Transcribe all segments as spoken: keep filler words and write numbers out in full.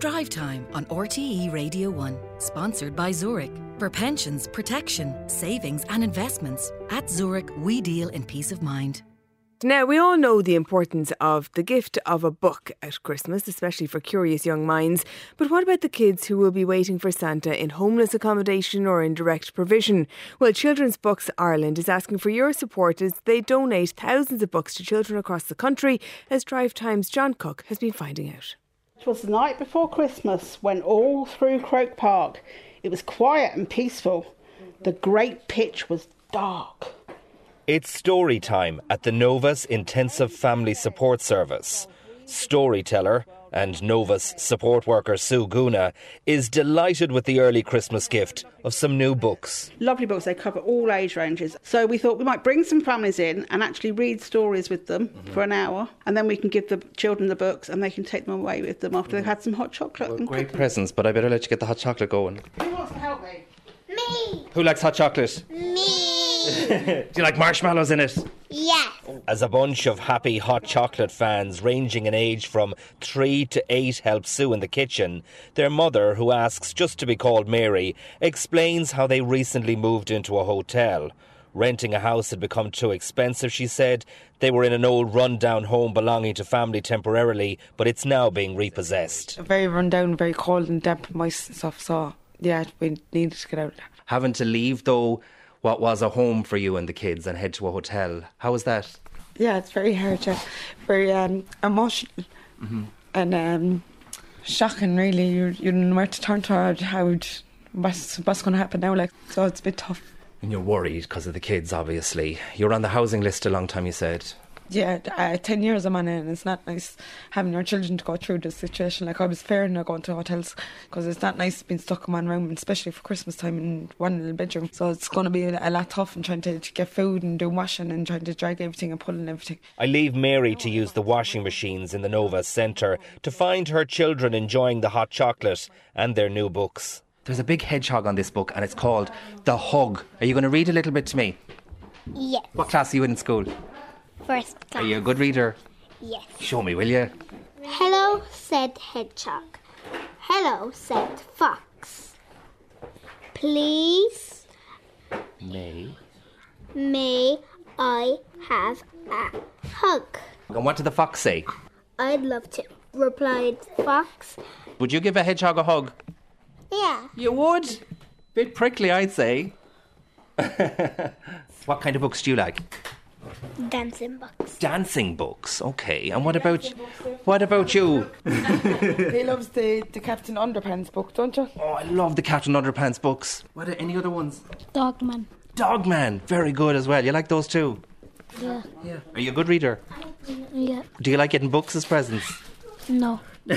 Drive Time on R T E Radio one, sponsored by Zurich. For pensions, protection, savings and investments, at Zurich we deal in peace of mind. Now, we all know the importance of the gift of a book at Christmas, especially for curious young minds. But what about the kids who will be waiting for Santa in homeless accommodation or in direct provision? Well, Children's Books Ireland is asking for your support as they donate thousands of books to children across the country, as Drive Time's John Cook has been finding out. It was the night before Christmas when all through Croke Park it was quiet and peaceful. The great pitch was dark. It's story time at the Novus Intensive Family Support Service. Storyteller and Novus support worker Sue Guna is delighted with the early Christmas gift of some new books. Lovely books, they cover all age ranges. So we thought we might bring some families in and actually read stories with them mm-hmm. for an hour, and then we can give the children the books and they can take them away with them after mm-hmm. they've had some hot chocolate. Well, and great cookies. Presents, but I better let you get the hot chocolate going. Who wants to help me? Me! Who likes hot chocolate? Me! Do you like marshmallows in it? Yes. As a bunch of happy hot chocolate fans ranging in age from three to eight help Sue in the kitchen, their mother, who asks just to be called Mary, explains how they recently moved into a hotel. Renting a house had become too expensive, she said. They were in an old run-down home belonging to family temporarily, but it's now being repossessed. Very run-down, very cold and damp, moist and stuff, so yeah, we needed to get out. Having to leave, though, what was a home for you and the kids and head to a hotel. How was that? Yeah, it's very hard, yeah. Very um, emotional mm-hmm. and um, shocking, really. You, you don't know where to turn to, how what's, what's going to happen now, like, so it's a bit tough. And you're worried because of the kids, obviously. You were on the housing list a long time, you said. Yeah, uh, ten years I'm on it, and it's not nice having your children to go through this situation. Like, I was fearing of going to hotels because it's not nice being stuck in one room, especially for Christmas time in one little bedroom. So it's going to be a lot tough and trying to, to get food and do washing and trying to drag everything and pulling everything. I leave Mary to use the washing machines in the Nova Centre to find her children enjoying the hot chocolate and their new books. There's a big hedgehog on this book and it's called The Hug. Are you going to read a little bit to me? Yes. What class are you in school? First class. Are you a good reader? Yes. Show me, will you? Hello, said Hedgehog. Hello, said Fox. Please, May. may I have a hug? And what did the fox say? I'd love to, replied Fox. Would you give a hedgehog a hug? Yeah. You would? Bit prickly, I'd say. What kind of books do you like? Dancing books. Dancing books, okay. And what about what about you? He loves the, the Captain Underpants book, don't you? Oh, I love the Captain Underpants books. What are any other ones? Dogman. Dogman, very good as well. You like those too? Yeah. Yeah. Are you a good reader? Yeah. Do you like getting books as presents? No.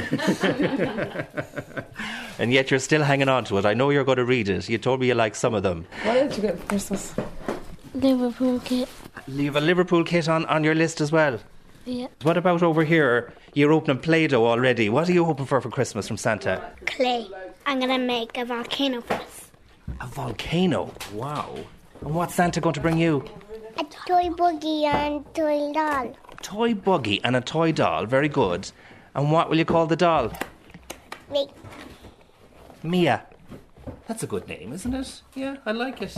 And yet you're still hanging on to it. I know you're going to read it. You told me you like some of them. What did you get for Christmas? Liverpool kit. You have a Liverpool kit on, on your list as well? Yeah. What about over here? You're opening Play-Doh already. What are you hoping for for Christmas from Santa? Clay. I'm going to make a volcano for us. A volcano? Wow. And what's Santa going to bring you? A toy buggy and toy doll. A toy buggy and a toy doll. Very good. And what will you call the doll? Me. Mia. That's a good name, isn't it? Yeah, I like it.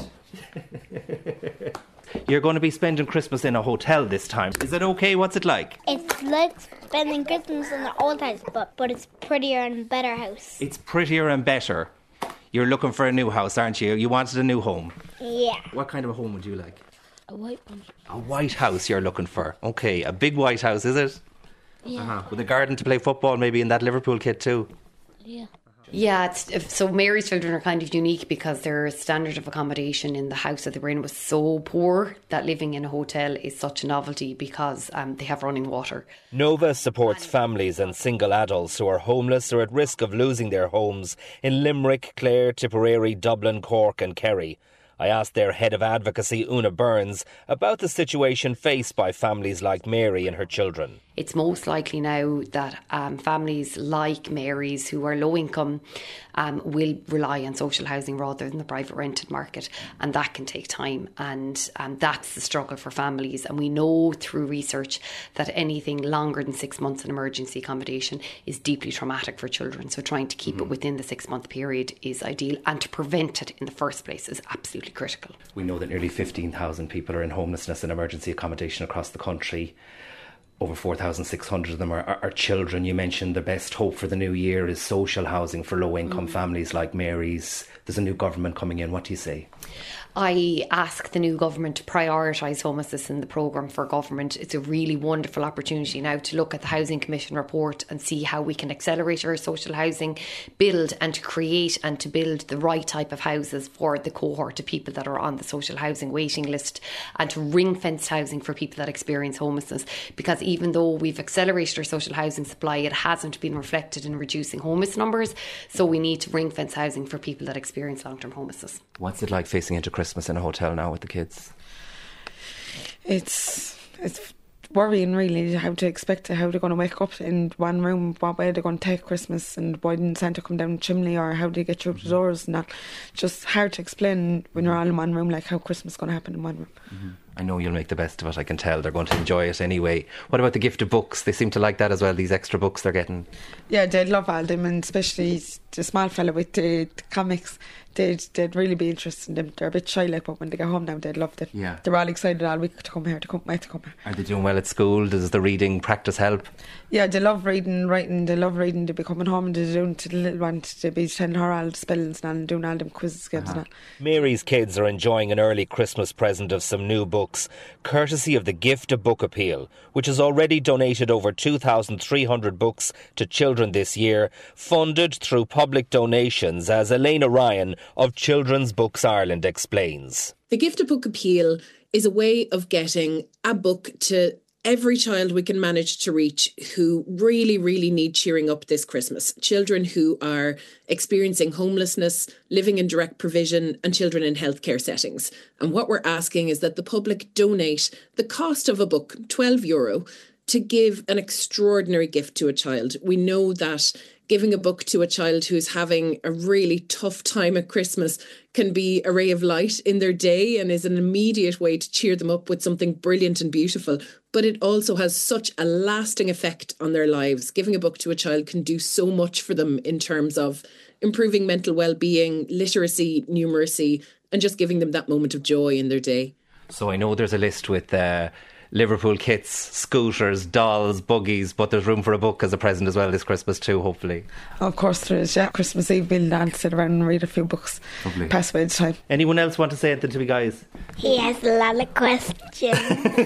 You're going to be spending Christmas in a hotel this time. Is it okay? What's it like? It's like spending Christmas in the old house, but, but it's prettier and better house. It's prettier and better. You're looking for a new house, aren't you? You wanted a new home. Yeah. What kind of a home would you like? A white one. A white house you're looking for. Okay, a big white house, is it? Yeah. Uh-huh. With a garden to play football maybe in that Liverpool kit too. Yeah. Yeah, it's, so Mary's children are kind of unique because their standard of accommodation in the house that they were in was so poor that living in a hotel is such a novelty because um, they have running water. Nova supports families and single adults who are homeless or at risk of losing their homes in Limerick, Clare, Tipperary, Dublin, Cork and Kerry. I asked their head of advocacy, Una Burns, about the situation faced by families like Mary and her children. It's most likely now that um, families like Mary's who are low income um, will rely on social housing rather than the private rented market, and that can take time, and um, that's the struggle for families. And we know through research that anything longer than six months in emergency accommodation is deeply traumatic for children, so trying to keep mm-hmm. it within the six month period is ideal, and to prevent it in the first place is absolutely critical. We know that nearly fifteen thousand people are in homelessness and emergency accommodation across the country. Over four thousand six hundred of them are, are, are children. You mentioned the best hope for the new year is social housing for low-income mm. families like Mary's. There's a new government coming in. What do you say? I ask the new government to prioritise homelessness in the programme for government. It's a really wonderful opportunity now to look at the Housing Commission report and see how we can accelerate our social housing, build and to create and to build the right type of houses for the cohort of people that are on the social housing waiting list, and to ring-fence housing for people that experience homelessness. Because even though we've accelerated our social housing supply, it hasn't been reflected in reducing homeless numbers. So we need to ring-fence housing for people that experience long-term homelessness. What's it like facing into Christmas in a hotel now with the kids? It's it's worrying really how to expect how they're going to wake up in one room, what way they're going to take Christmas, and why didn't Santa come down the chimney, or how do they get through the doors, and that. Just hard to explain when you're all in one room, like how Christmas is going to happen in one room. Mm-hmm. I know you'll make the best of it. I can tell they're going to enjoy it anyway. What about the gift of books? They seem to like that as well, these extra books they're getting. Yeah, they love all them, and especially the small fella with the, the comics. They'd, they'd really be interested in them. They're a bit shy, like, but when they get home now, they'd love it. Yeah. They're all excited all week to come here, to come, wait to come here. Are they doing well at school? Does the reading practice help? Yeah, they love reading, writing. They love reading. They'll be coming home and they're doing to the little one. They'll be telling her all the spellings and, and doing all them quizzes games uh-huh. and that. Mary's kids are enjoying an early Christmas present of some new books, courtesy of the Gift a Book Appeal, which has already donated over two thousand three hundred books to children this year, funded through public donations, as Elena Ryan of Children's Books Ireland explains. The Gift a Book Appeal is a way of getting a book to every child we can manage to reach who really, really need cheering up this Christmas. Children who are experiencing homelessness, living in direct provision, and children in healthcare settings. And what we're asking is that the public donate the cost of a book, twelve euro, to give an extraordinary gift to a child. We know that giving a book to a child who's having a really tough time at Christmas can be a ray of light in their day and is an immediate way to cheer them up with something brilliant and beautiful. But it also has such a lasting effect on their lives. Giving a book to a child can do so much for them in terms of improving mental well-being, literacy, numeracy, and just giving them that moment of joy in their day. So I know there's a list with uh, Liverpool kits, scooters, dolls, buggies, but there's room for a book as a present as well this Christmas too, hopefully. Of course there is, yeah. Christmas Eve we'll all sit around and read a few books. Lovely. Pass away the time. Anyone else want to say anything to me, guys? He has a lot of questions.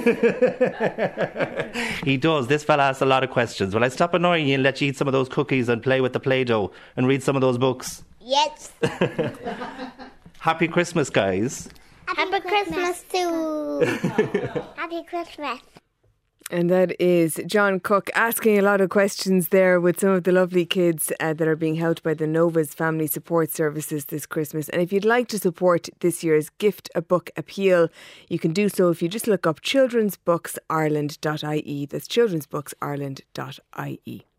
He does. This fella asks a lot of questions. Will I stop annoying you and let you eat some of those cookies and play with the Play-Doh and read some of those books? Yes. Happy Christmas, guys. Happy Christmas too. Happy Christmas. And that is John Cook asking a lot of questions there with some of the lovely kids uh, that are being helped by the Nova's Family Support Services this Christmas. And if you'd like to support this year's Gift a Book Appeal, you can do so if you just look up children's books ireland dot I E. That's children's books ireland dot I E.